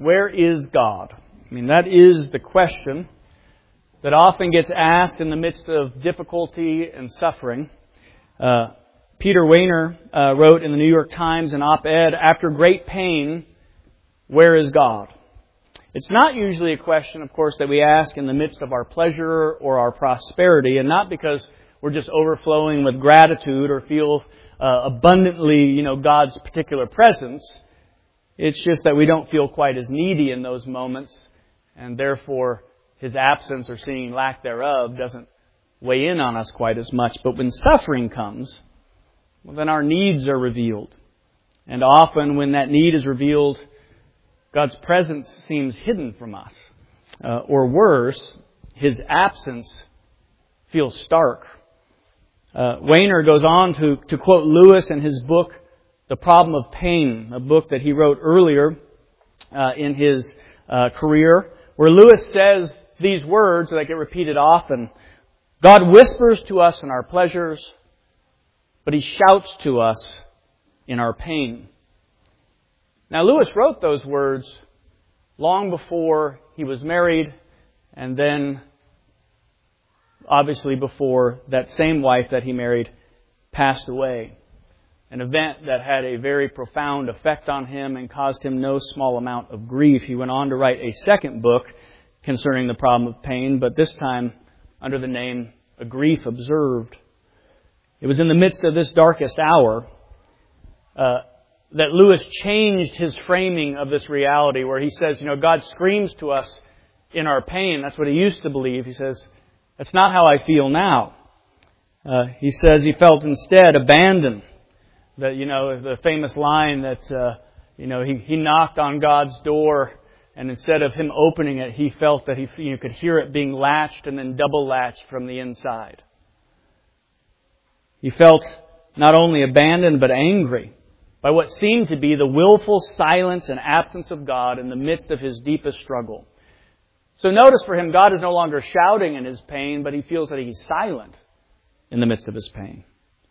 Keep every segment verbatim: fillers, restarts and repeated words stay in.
Where is God? I mean, that is the question that often gets asked in the midst of difficulty and suffering. Uh, Peter Weiner uh, wrote in the New York Times an op-ed, "After great pain, where is God?" It's not usually a question, of course, that we ask in the midst of our pleasure or our prosperity, and not because we're just overflowing with gratitude or feel uh, abundantly, you know, God's particular presence. It's just that we don't feel quite as needy in those moments, and therefore His absence or seeing lack thereof doesn't weigh in on us quite as much. But when suffering comes, well, then our needs are revealed. And often when that need is revealed, God's presence seems hidden from us. Uh, or worse, His absence feels stark. Uh, Weiner goes on to, to quote Lewis in his book, The Problem of Pain, a book that he wrote earlier uh, in his uh, career, where Lewis says these words that get repeated often: God whispers to us in our pleasures, but He shouts to us in our pain. Now, Lewis wrote those words long before he was married, and then obviously before that same wife that he married passed away. An event that had a very profound effect on him and caused him no small amount of grief. He went on to write a second book concerning the problem of pain, but this time under the name A Grief Observed. It was in the midst of this darkest hour uh, that Lewis changed his framing of this reality, where he says, you know, God screams to us in our pain. That's what he used to believe. He says, that's not how I feel now. Uh, he says he felt instead abandoned. That, you know, the famous line that, uh, you know, he, he knocked on God's door, and instead of Him opening it, he felt that he you know, could hear it being latched and then double latched from the inside. He felt not only abandoned but angry by what seemed to be the willful silence and absence of God in the midst of his deepest struggle. So notice for him, God is no longer shouting in his pain, but he feels that He's silent in the midst of his pain.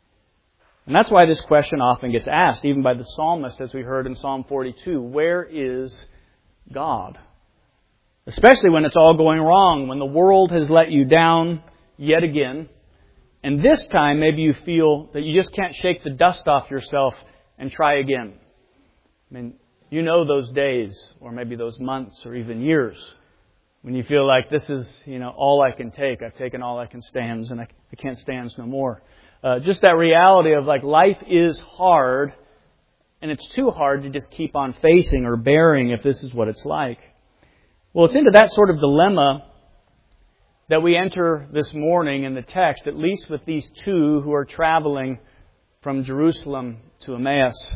And that's why this question often gets asked, even by the psalmist, as we heard in Psalm forty-two. Where is God? Especially when it's all going wrong, when the world has let you down yet again. And this time, maybe you feel that you just can't shake the dust off yourself and try again. I mean, you know those days, or maybe those months, or even years, when you feel like this is, you know, all I can take. I've taken all I can stand, and I, I can't stand no more. Uh, just that reality of like life is hard, and it's too hard to just keep on facing or bearing if this is what it's like. Well, it's into that sort of dilemma that we enter this morning in the text, at least with these two who are traveling from Jerusalem to Emmaus.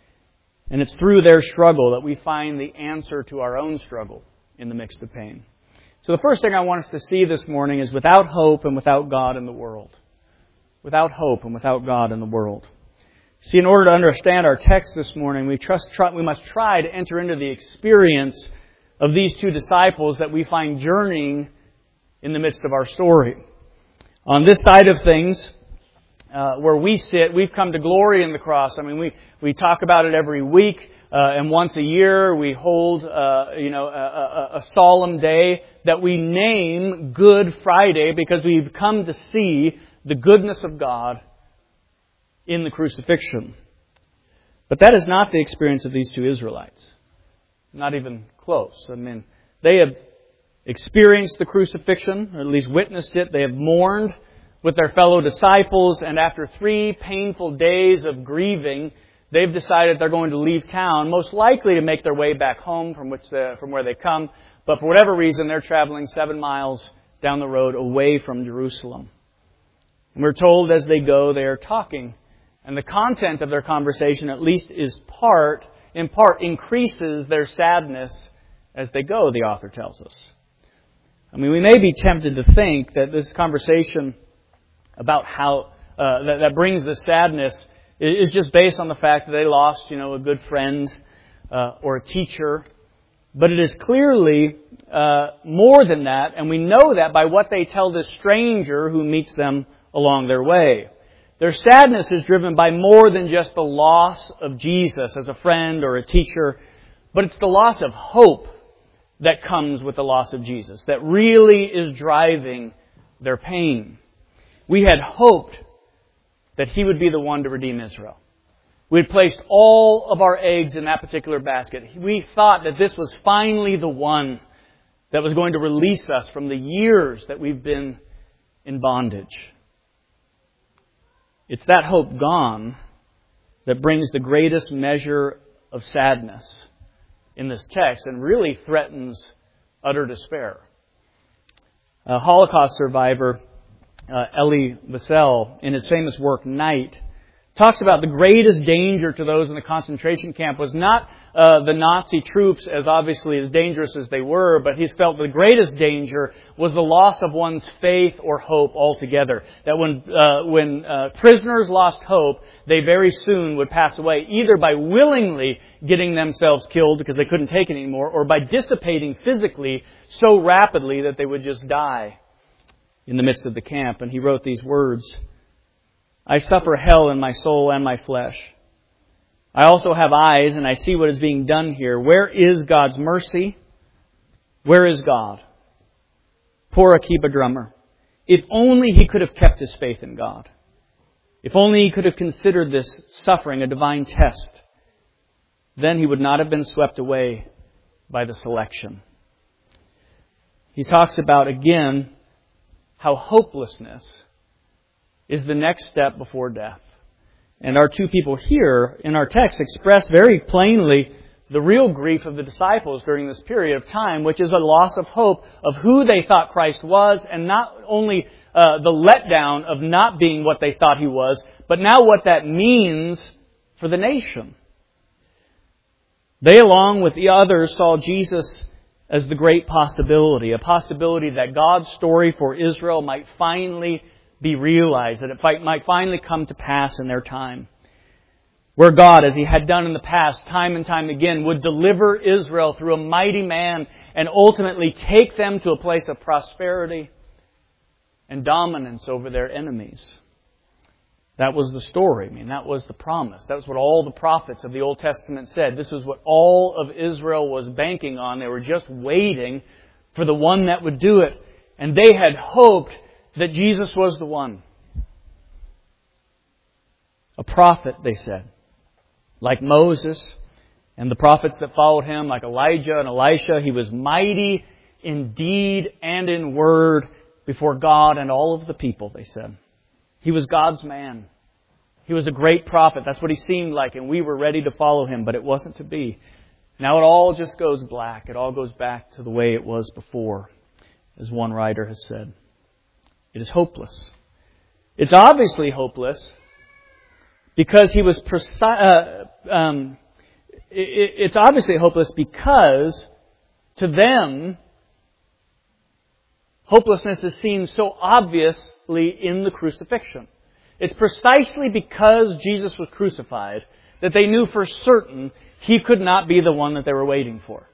And it's through their struggle that we find the answer to our own struggle in the midst of pain. So the first thing I want us to see this morning is without hope and without God in the world. Without hope and without God in the world. See, in order to understand our text this morning, we, trust, try, we must try to enter into the experience of these two disciples that we find journeying in the midst of our story. On this side of things, uh, where we sit, we've come to glory in the cross. I mean, we, we talk about it every week, uh, and once a year we hold, uh, you know, a, a, a solemn day that we name Good Friday, because we've come to see the goodness of God in the crucifixion. But that is not the experience of these two Israelites. Not even close. I mean, they have experienced the crucifixion, or at least witnessed it. They have mourned with their fellow disciples, and after three painful days of grieving, they've decided they're going to leave town, most likely to make their way back home from which they, from where they come. But for whatever reason, they're traveling seven miles down the road away from Jerusalem. And we're told as they go, they are talking. And the content of their conversation, at least is part, in part, increases their sadness as they go, the author tells us. I mean, we may be tempted to think that this conversation about how, uh, that, that brings the sadness is just based on the fact that they lost, you know, a good friend, uh, or a teacher. But it is clearly, uh, more than that. And we know that by what they tell this stranger who meets them along their way. Their sadness is driven by more than just the loss of Jesus as a friend or a teacher, But it's the loss of hope that comes with the loss of Jesus that really is driving their pain. We had hoped that He would be the one to redeem Israel. We had placed all of our eggs in that particular basket. We thought that this was finally the one that was going to release us from the years that we've been in bondage. It's that hope gone that brings the greatest measure of sadness in this text and really threatens utter despair. A Holocaust survivor, uh, Elie Wiesel, in his famous work Night, talks about the greatest danger to those in the concentration camp was not uh, the Nazi troops, as obviously as dangerous as they were, but he's felt the greatest danger was the loss of one's faith or hope altogether. That when uh, when uh, prisoners lost hope, they very soon would pass away, either by willingly getting themselves killed because they couldn't take it anymore, or by dissipating physically so rapidly that they would just die in the midst of the camp. And he wrote these words: I suffer hell in my soul and my flesh. I also have eyes, and I see what is being done here. Where is God's mercy? Where is God? Poor Akiba Drummer. If only he could have kept his faith in God. If only he could have considered this suffering a divine test. Then he would not have been swept away by the selection. He talks about, again, how hopelessness is the next step before death. And our two people here in our text express very plainly the real grief of the disciples during this period of time, which is a loss of hope of who they thought Christ was, and not only uh, the letdown of not being what they thought He was, but now what that means for the nation. They, along with the others, saw Jesus as the great possibility, a possibility that God's story for Israel might finally be realized, that it might finally come to pass in their time. Where God, as He had done in the past, time and time again, would deliver Israel through a mighty man and ultimately take them to a place of prosperity and dominance over their enemies. That was the story. I mean, that was the promise. That was what all the prophets of the Old Testament said. This was what all of Israel was banking on. They were just waiting for the one that would do it. And they had hoped that Jesus was the one. A prophet, they said. Like Moses and the prophets that followed him, like Elijah and Elisha, he was mighty in deed and in word before God and all of the people, they said. He was God's man. He was a great prophet. That's what he seemed like, and we were ready to follow him, but it wasn't to be. Now it all just goes black. It all goes back to the way it was before, as one writer has said. It is hopeless. It's obviously hopeless because he was preci- uh, um, it, it's obviously hopeless because to them, hopelessness is seen so obviously in the crucifixion. It's precisely because Jesus was crucified that they knew for certain He could not be the one that they were waiting for.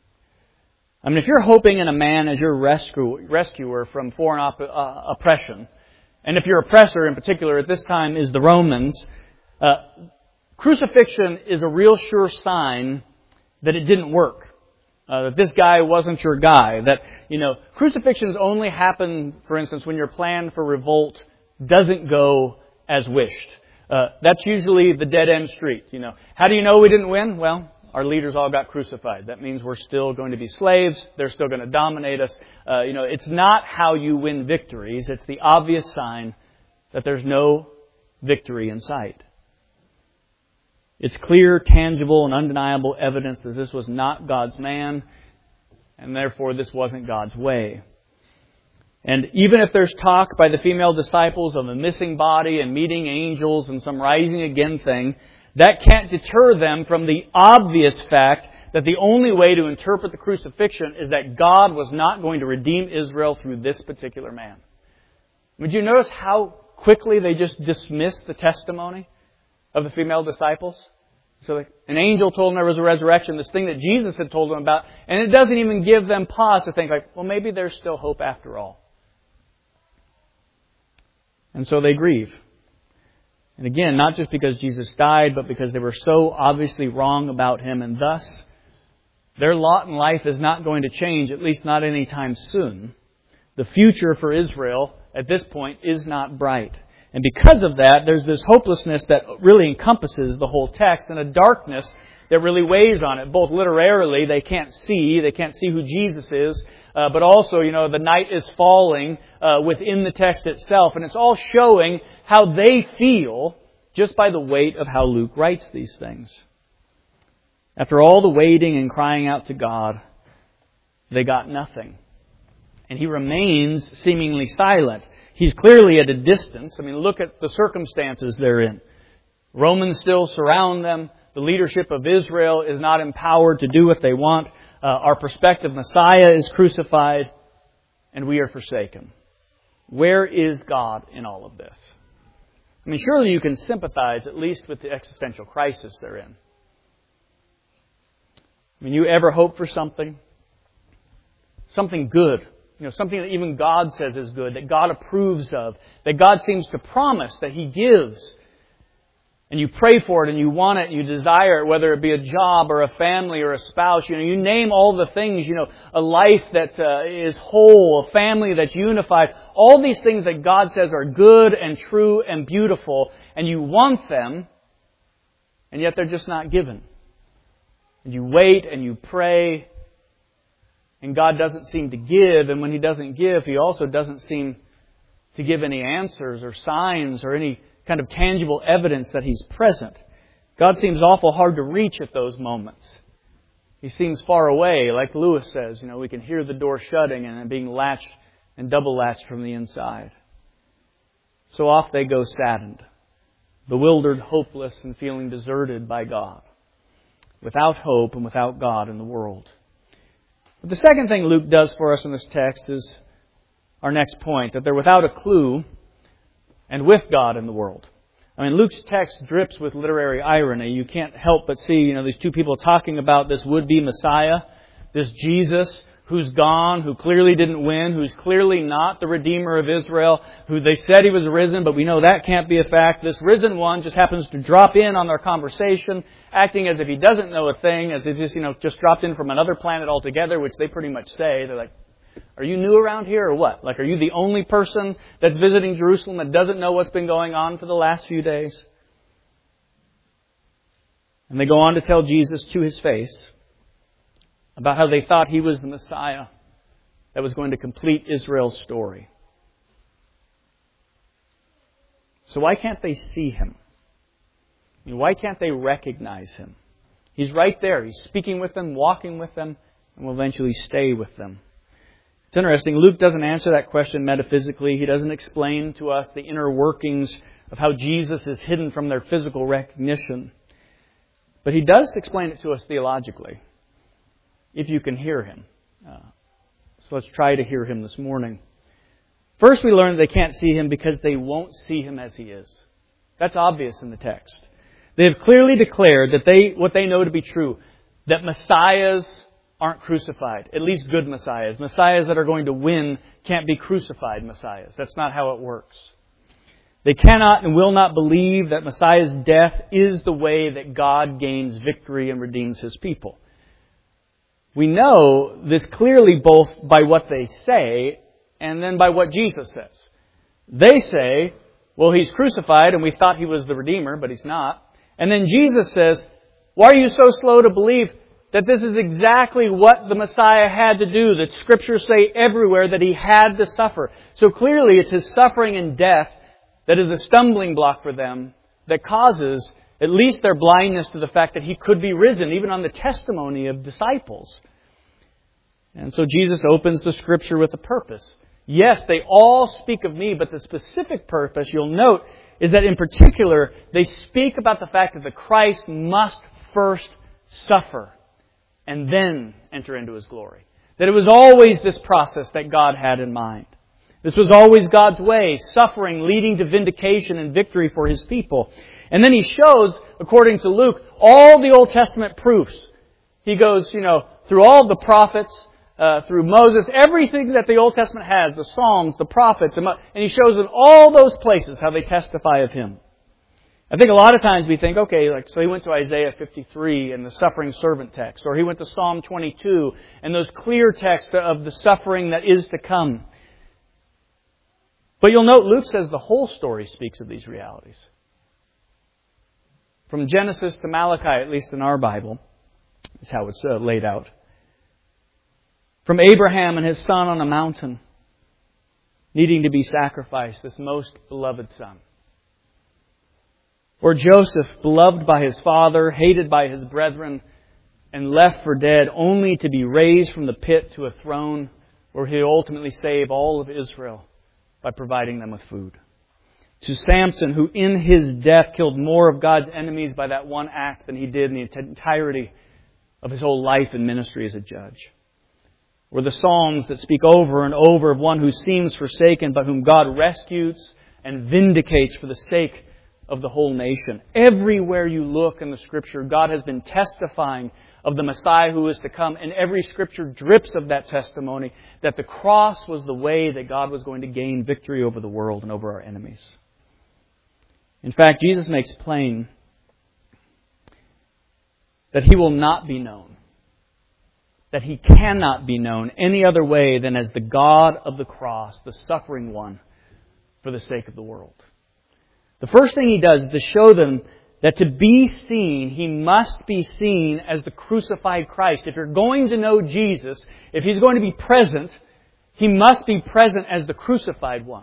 I mean, if you're hoping in a man as your rescue, rescuer from foreign op- uh, oppression, and if your oppressor in particular at this time is the Romans, uh, crucifixion is a real sure sign that it didn't work. Uh, that this guy wasn't your guy. That, you know, crucifixions only happen, for instance, when your plan for revolt doesn't go as wished. Uh, that's usually the dead-end street. You know, how do you know we didn't win? Well, our leaders all got crucified. That means we're still going to be slaves. They're still going to dominate us. Uh, you know, it's not how you win victories. It's the obvious sign that there's no victory in sight. It's clear, tangible, and undeniable evidence that this was not God's man, and therefore this wasn't God's way. And even if there's talk by the female disciples of a missing body and meeting angels and some rising again thing, that can't deter them from the obvious fact that the only way to interpret the crucifixion is that God was not going to redeem Israel through this particular man. Would you notice how quickly they just dismissed the testimony of the female disciples? So like, an angel told them there was a resurrection, this thing that Jesus had told them about, and it doesn't even give them pause to think like, well, maybe there's still hope after all. And so they grieve. And again, not just because Jesus died, but because they were so obviously wrong about Him, and thus Their lot in life is not going to change, at least not anytime soon. The future for Israel at this point is not bright. And because of that, there's this hopelessness that really encompasses the whole text and a darkness that really weighs on it. Both literarily, they can't see, they can't see who Jesus is, uh, but also, you know, the night is falling uh, within the text itself. And it's all showing how they feel just by the weight of how Luke writes these things. After all the waiting and crying out to God, they got nothing. And He remains seemingly silent. He's clearly at a distance. I mean, look at the circumstances they're in. Romans still surround them. The leadership of Israel is not empowered to do what they want. Uh, our prospective Messiah is crucified, and we are forsaken. Where is God in all of this? I mean, surely you can sympathize at least with the existential crisis they're in. I mean, you ever hope for something? Something good. You know, something that even God says is good, that God approves of, that God seems to promise, that He gives. And you pray for it and you want it and you desire it, whether it be a job or a family or a spouse. You know, you name all the things, you know, a life that uh, is whole, a family that's unified. All these things that God says are good and true and beautiful. And you want them, and yet they're just not given. And you wait and you pray, and God doesn't seem to give. And when He doesn't give, He also doesn't seem to give any answers or signs or any kind of tangible evidence that He's present. God seems awful hard to reach at those moments. He seems far away, like Lewis says. You know, we can hear the door shutting and then being latched and double latched from the inside. So off they go saddened, bewildered, hopeless, and feeling deserted by God. Without hope and without God in the world. But the second thing Luke does for us in this text is our next point, that they're without a clue and with God in the world. I mean, Luke's text drips with literary irony. You can't help but see, you know, these two people talking about this would-be Messiah, this Jesus who's gone, who clearly didn't win, who's clearly not the Redeemer of Israel, who they said He was risen, but we know that can't be a fact. This risen one just happens to drop in on their conversation, acting as if He doesn't know a thing, as if just, you know, just dropped in from another planet altogether, which they pretty much say. They're like, are you new around here or what? Like, are you the only person that's visiting Jerusalem that doesn't know what's been going on for the last few days? And they go on to tell Jesus to His face about how they thought He was the Messiah that was going to complete Israel's story. So why can't they see Him? I mean, why can't they recognize Him? He's right there. He's speaking with them, walking with them, and will eventually stay with them. It's interesting. Luke doesn't answer that question metaphysically. He doesn't explain to us the inner workings of how Jesus is hidden from their physical recognition. But He does explain it to us theologically, if you can hear Him. Uh, so let's try to hear Him this morning. First, we learn they can't see Him because they won't see Him as He is. That's obvious in the text. They have clearly declared that they what they know to be true, that Messiahs aren't crucified. At least good Messiahs. Messiahs that are going to win can't be crucified Messiahs. That's not how it works. They cannot and will not believe that Messiah's death is the way that God gains victory and redeems His people. We know this clearly both by what they say and then by what Jesus says. They say, well, He's crucified and we thought He was the Redeemer, but He's not. And then Jesus says, why are you so slow to believe that this is exactly what the Messiah had to do? That Scriptures say everywhere that He had to suffer. So clearly it's His suffering and death that is a stumbling block for them that causes at least their blindness to the fact that He could be risen, even on the testimony of disciples. And so Jesus opens the Scripture with a purpose. Yes, they all speak of me, but the specific purpose, you'll note, is that in particular, they speak about the fact that the Christ must first suffer and then enter into His glory. That it was always this process that God had in mind. This was always God's way, suffering leading to vindication and victory for His people. And then He shows, according to Luke, all the Old Testament proofs. He goes, you know, through all the prophets, uh, through Moses, everything that the Old Testament has, the Psalms, the prophets, and He shows in all those places how they testify of Him. I think a lot of times we think, okay, like, so he went to Isaiah fifty-three and the suffering servant text, or he went to Psalm twenty-two and those clear texts of the suffering that is to come. But you'll note Luke says the whole story speaks of these realities. From Genesis to Malachi, at least in our Bible, is how it's uh, laid out. From Abraham and his son on a mountain, needing to be sacrificed, this most beloved son. Or Joseph, beloved by his father, hated by his brethren, and left for dead, only to be raised from the pit to a throne where he ultimately save all of Israel by providing them with food. To Samson, who in his death killed more of God's enemies by that one act than he did in the entirety of his whole life and ministry as a judge. Or the Psalms that speak over and over of one who seems forsaken, but whom God rescues and vindicates for the sake of the whole nation. Everywhere you look in the Scripture, God has been testifying of the Messiah who is to come, and every Scripture drips of that testimony that the cross was the way that God was going to gain victory over the world and over our enemies. In fact, Jesus makes plain that He will not be known, that He cannot be known any other way than as the God of the cross, the suffering one, for the sake of the world. The first thing He does is to show them that to be seen, He must be seen as the crucified Christ. If you're going to know Jesus, if He's going to be present, He must be present as the crucified one.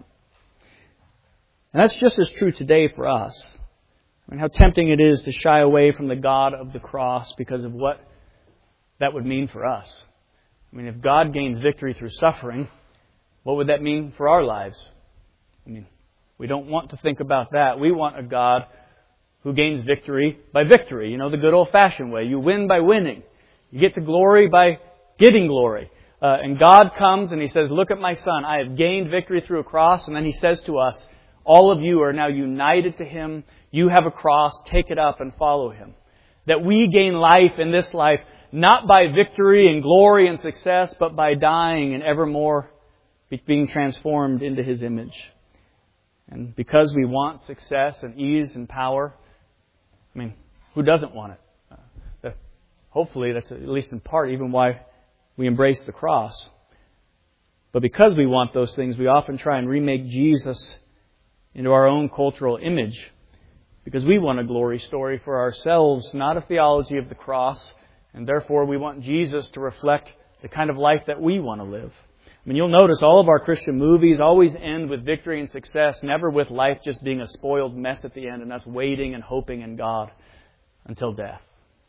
And that's just as true today for us. I mean, how tempting it is to shy away from the God of the cross because of what that would mean for us. I mean, if God gains victory through suffering, what would that mean for our lives? I mean, we don't want to think about that. We want a God who gains victory by victory. You know, the good old-fashioned way. You win by winning. You get to glory by getting glory. Uh, and God comes and He says, look at my Son. I have gained victory through a cross. And then He says to us, all of you are now united to Him. You have a cross. Take it up and follow Him. That we gain life in this life, not by victory and glory and success, but by dying and evermore being transformed into His image. And because we want success and ease and power, I mean, who doesn't want it? Uh, that, hopefully that's at least in part even why we embrace the cross. But because we want those things, we often try and remake Jesus into our own cultural image. Because we want a glory story for ourselves, not a theology of the cross. And therefore we want Jesus to reflect the kind of life that we want to live. I mean, you'll notice all of our Christian movies always end with victory and success, never with life just being a spoiled mess at the end and us waiting and hoping in God until death.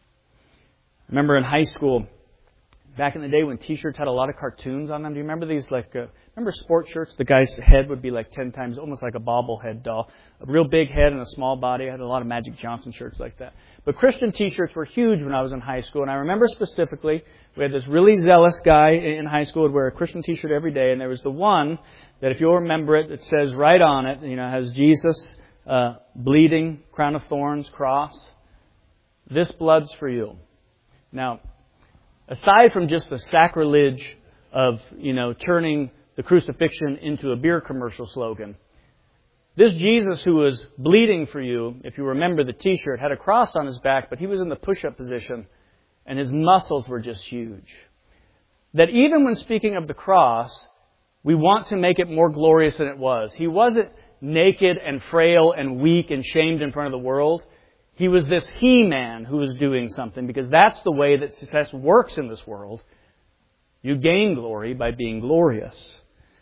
I remember in high school, back in the day when T-shirts had a lot of cartoons on them. Do you remember these? Like, uh, remember sport shirts? The guy's head would be like ten times, almost like a bobblehead doll. A real big head and a small body. I had a lot of Magic Johnson shirts like that. But Christian T-shirts were huge when I was in high school. And I remember specifically, we had this really zealous guy in high school who would wear a Christian T-shirt every day. And there was the one that, if you'll remember it, it says right on it, you know, has Jesus uh, bleeding, crown of thorns, cross. This blood's for you. Now, aside from just the sacrilege of, you know, turning the crucifixion into a beer commercial slogan, this Jesus who was bleeding for you, if you remember the T-shirt, had a cross on His back, but He was in the push-up position and His muscles were just huge. That even when speaking of the cross, we want to make it more glorious than it was. He wasn't naked and frail and weak and shamed in front of the world. He was this He-Man who was doing something, because that's the way that success works in this world. You gain glory by being glorious.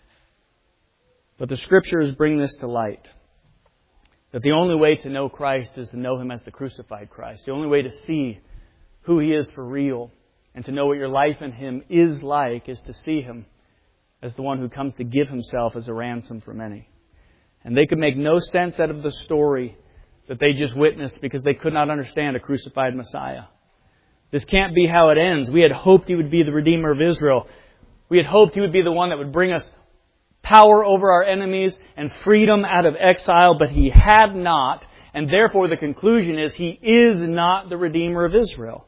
But the Scriptures bring this to light. That the only way to know Christ is to know Him as the crucified Christ. The only way to see who He is for real and to know what your life in Him is like is to see Him as the one who comes to give Himself as a ransom for many. And they could make no sense out of the story that they just witnessed because they could not understand a crucified Messiah. This can't be how it ends. We had hoped He would be the Redeemer of Israel. We had hoped He would be the one that would bring us power over our enemies and freedom out of exile, but He had not. And therefore the conclusion is He is not the Redeemer of Israel.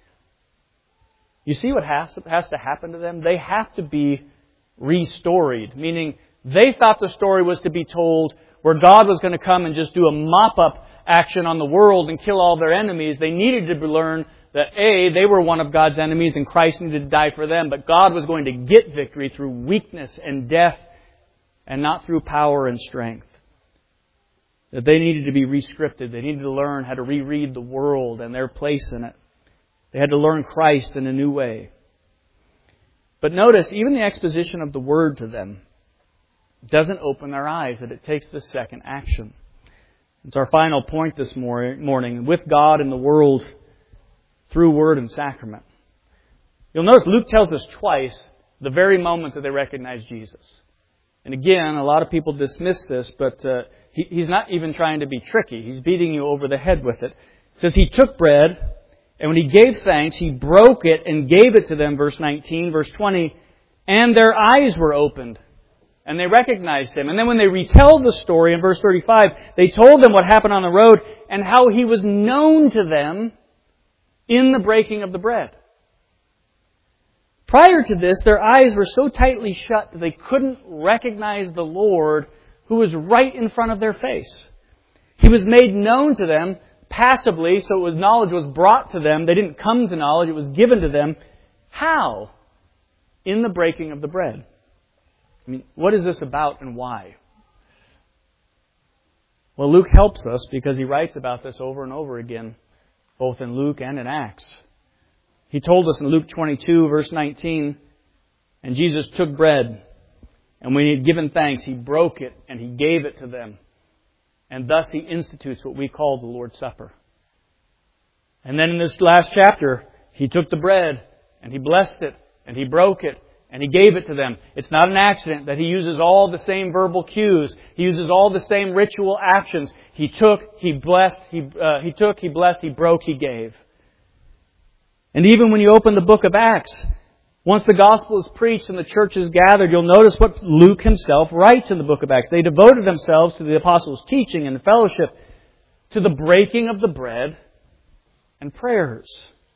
You see what has to, has to happen to them? They have to be restoried, meaning they thought the story was to be told where God was going to come and just do a mop-up action on the world and kill all their enemies. They needed to learn that A, they were one of God's enemies and Christ needed to die for them, but God was going to get victory through weakness and death and not through power and strength. That they needed to be re-scripted. They needed to learn how to reread the world and their place in it. They had to learn Christ in a new way. But notice, even the exposition of the Word to them doesn't open their eyes, that it takes the second action. It's our final point this morning. With God and the world through Word and Sacrament. You'll notice Luke tells us twice the very moment that they recognize Jesus. And again, a lot of people dismiss this, but uh, he, he's not even trying to be tricky. He's beating you over the head with it. It says He took bread, and when He gave thanks, He broke it and gave it to them, verse nineteen, verse twenty, and their eyes were opened, and they recognized Him. And then when they retell the story in verse thirty-five, they told them what happened on the road and how He was known to them in the breaking of the bread. Prior to this, their eyes were so tightly shut that they couldn't recognize the Lord who was right in front of their face. He was made known to them passively, so it was, knowledge was brought to them. They didn't come to knowledge, it was given to them. How? In the breaking of the bread. I mean, what is this about and why? Well, Luke helps us because he writes about this over and over again, both in Luke and in Acts. He told us in Luke twenty-two, verse nineteen, and Jesus took bread, and when He had given thanks, He broke it and He gave it to them. And thus He institutes what we call the Lord's Supper. And then in this last chapter, He took the bread, and He blessed it, and He broke it, and He gave it to them. It's not an accident that He uses all the same verbal cues. He uses all the same ritual actions. He took, He blessed, He, uh, he took, He blessed, He broke, He gave. And even when you open the book of Acts, once the gospel is preached and the church is gathered, you'll notice what Luke himself writes in the book of Acts. They devoted themselves to the apostles' teaching and fellowship, to the breaking of the bread and prayers.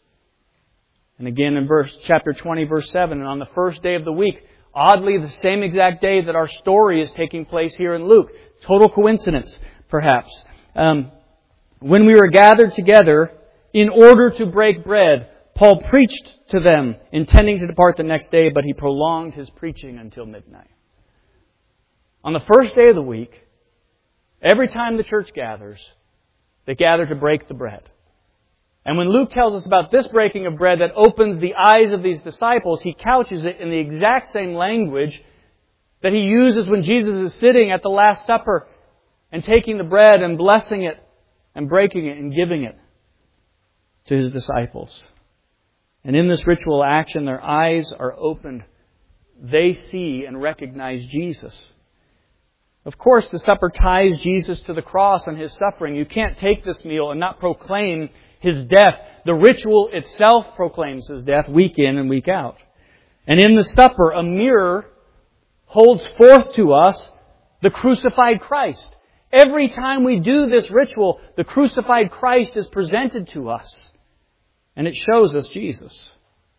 And again in verse chapter twenty, verse seven, and on the first day of the week, oddly the same exact day that our story is taking place here in Luke. Total coincidence, perhaps. Um, when we were gathered together in order to break bread, Paul preached to them, intending to depart the next day, but he prolonged his preaching until midnight. On the first day of the week, every time the church gathers, they gather to break the bread. And when Luke tells us about this breaking of bread that opens the eyes of these disciples, he couches it in the exact same language that he uses when Jesus is sitting at the Last Supper and taking the bread and blessing it and breaking it and giving it to His disciples. And in this ritual action, their eyes are opened. They see and recognize Jesus. Of course, the supper ties Jesus to the cross and His suffering. You can't take this meal and not proclaim His death. The ritual itself proclaims His death week in and week out. And in the supper, a mirror holds forth to us the crucified Christ. Every time we do this ritual, the crucified Christ is presented to us. And it shows us Jesus.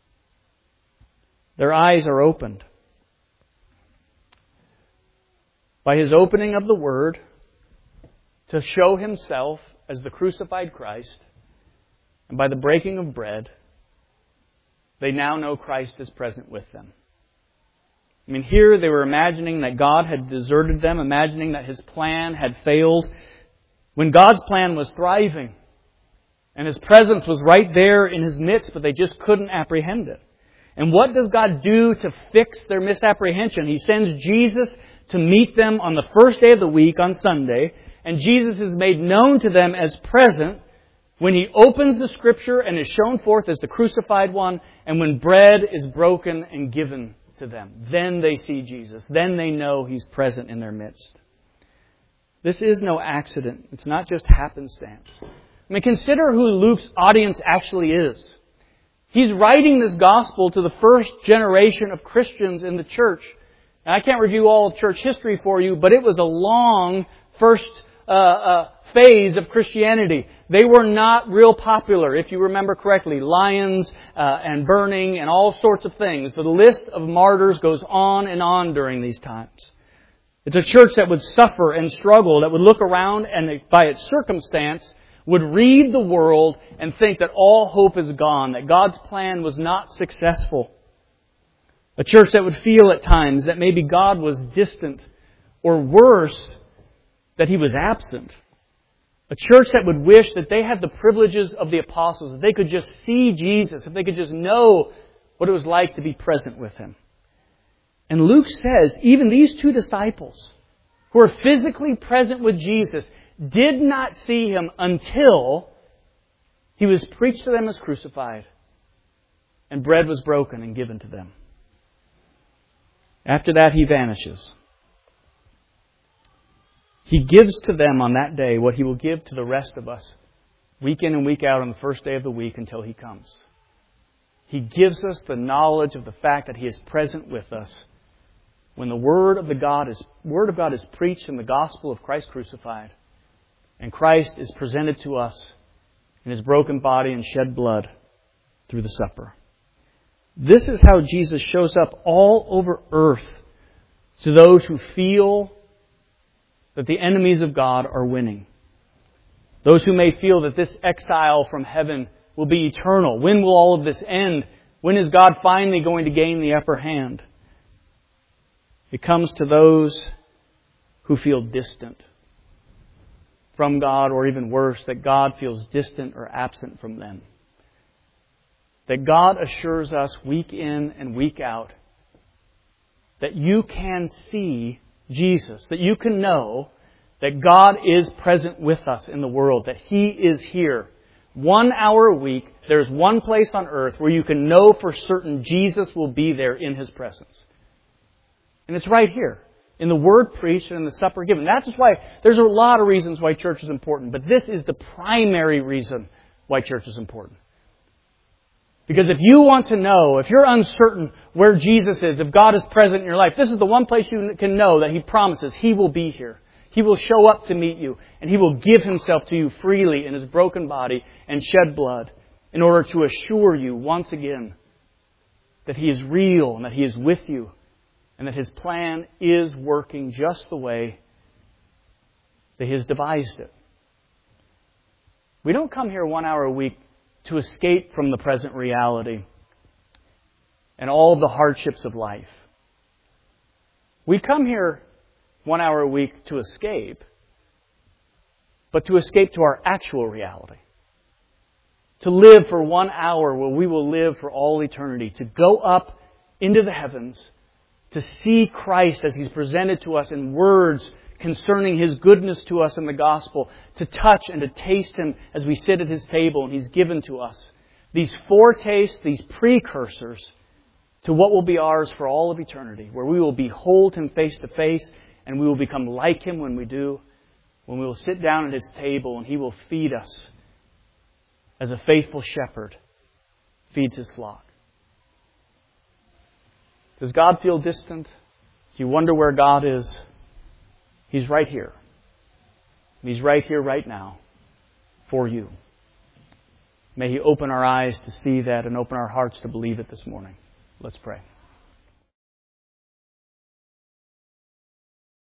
Their eyes are opened. By His opening of the Word to show Himself as the crucified Christ, and by the breaking of bread, they now know Christ is present with them. I mean, here they were imagining that God had deserted them, imagining that His plan had failed, when God's plan was thriving. And His presence was right there in His midst, but they just couldn't apprehend it. And what does God do to fix their misapprehension? He sends Jesus to meet them on the first day of the week, on Sunday. And Jesus is made known to them as present when He opens the Scripture and is shown forth as the crucified one, and when bread is broken and given to them. Then they see Jesus. Then they know He's present in their midst. This is no accident. It's not just happenstance. I mean, consider who Luke's audience actually is. He's writing this gospel to the first generation of Christians in the church. And I can't review all of church history for you, but it was a long first uh, uh, phase of Christianity. They were not real popular, if you remember correctly. Lions uh, and burning and all sorts of things. The list of martyrs goes on and on during these times. It's a church that would suffer and struggle, that would look around and by its circumstance would read the world and think that all hope is gone, that God's plan was not successful. A church that would feel at times that maybe God was distant, or worse, that He was absent. A church that would wish that they had the privileges of the apostles, that they could just see Jesus, that they could just know what it was like to be present with Him. And Luke says, even these two disciples, who are physically present with Jesus, did not see Him until He was preached to them as crucified, and bread was broken and given to them. After that, He vanishes. He gives to them on that day what He will give to the rest of us, week in and week out on the first day of the week until He comes. He gives us the knowledge of the fact that He is present with us when the Word of the God is Word of God is preached in the gospel of Christ crucified, and Christ is presented to us in His broken body and shed blood through the supper. This is how Jesus shows up all over earth to those who feel that the enemies of God are winning. Those who may feel that this exile from heaven will be eternal. When will all of this end? When is God finally going to gain the upper hand? It comes to those who feel distant from God, or even worse, that God feels distant or absent from them. That God assures us week in and week out that you can see Jesus, that you can know that God is present with us in the world, that He is here. One hour a week, there's one place on earth where you can know for certain Jesus will be there in His presence. And it's right here, in the Word preached and in the supper given. That's why there's a lot of reasons why church is important, but this is the primary reason why church is important. Because if you want to know, if you're uncertain where Jesus is, if God is present in your life, this is the one place you can know that He promises He will be here. He will show up to meet you, and He will give Himself to you freely in His broken body and shed blood in order to assure you once again that He is real and that He is with you and that His plan is working just the way that He has devised it. We don't come here one hour a week to escape from the present reality and all of the hardships of life. We come here one hour a week to escape, but to escape to our actual reality. To live for one hour where we will live for all eternity. To go up into the heavens, to see Christ as He's presented to us in words concerning His goodness to us in the gospel, to touch and to taste Him as we sit at His table and He's given to us. These foretastes, these precursors to what will be ours for all of eternity, where we will behold Him face to face and we will become like Him when we do, when we will sit down at His table and He will feed us as a faithful shepherd feeds His flock. Does God feel distant? Do you wonder where God is? He's right here. He's right here right now for you. May He open our eyes to see that and open our hearts to believe it this morning. Let's pray.